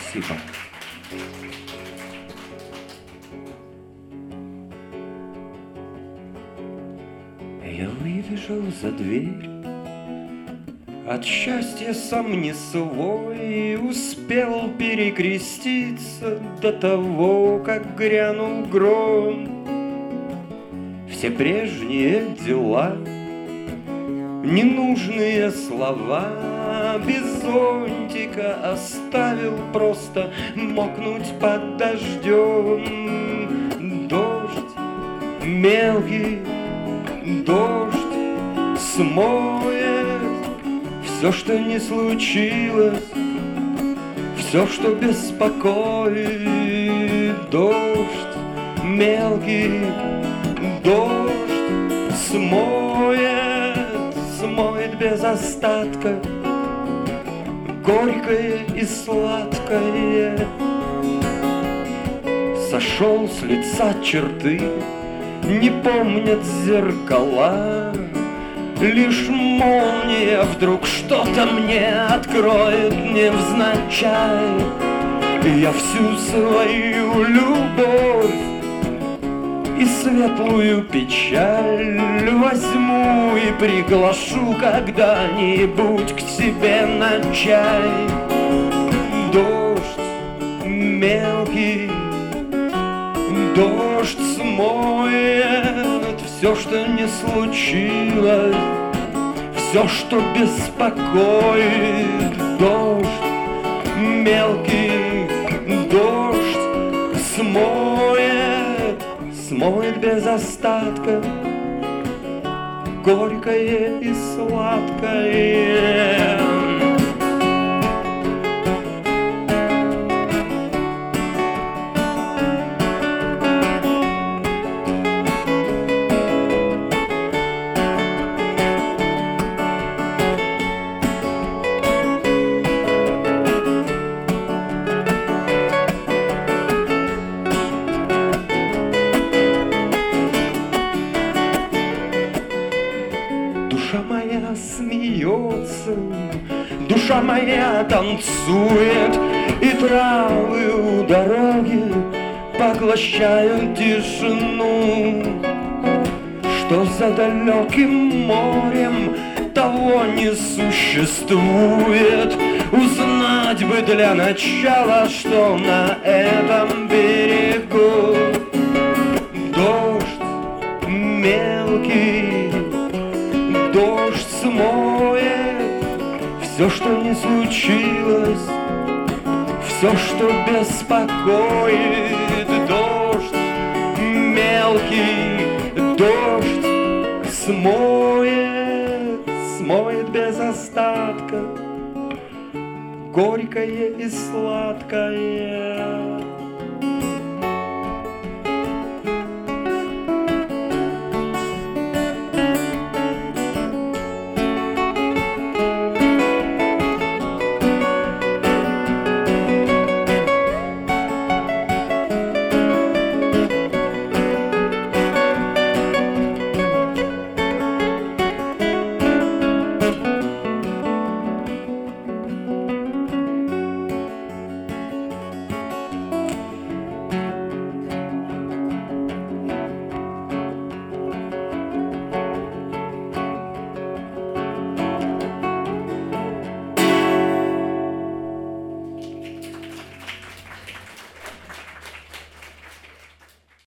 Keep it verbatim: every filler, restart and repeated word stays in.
Спасибо. Я выбежал за дверь, от счастья сам не свой, успел перекреститься до того, как грянул гром. Все прежние дела, ненужные слова, без зонтика оставил просто мокнуть под дождем. Дождь мелкий, дождь смоет все, что не случилось, все, что беспокоит. Дождь мелкий, дождь смоет, смоет без остатка горькое и сладкое. Сошел с лица черты, не помнят зеркала, лишь молния вдруг что-то мне откроет невзначай. Я всю свою любовь и светлую печаль возьму и приглашу когда-нибудь к себе на чай. Дождь мелкий, дождь смоет все, что не случилось, все, что беспокоит. Дождь мелкий, дождь смоет, смоет без остатка горькое и сладкое. Душа моя смеется, душа моя танцует, и травы у дороги поглощают тишину. Что за далеким морем того не существует, узнать бы для начала, что на этом берегу. Дождь мелкий, дождь смоет все, что не случилось, все, что беспокоит. Дождь мелкий, дождь смоет, смоет без остатка горькое и сладкое.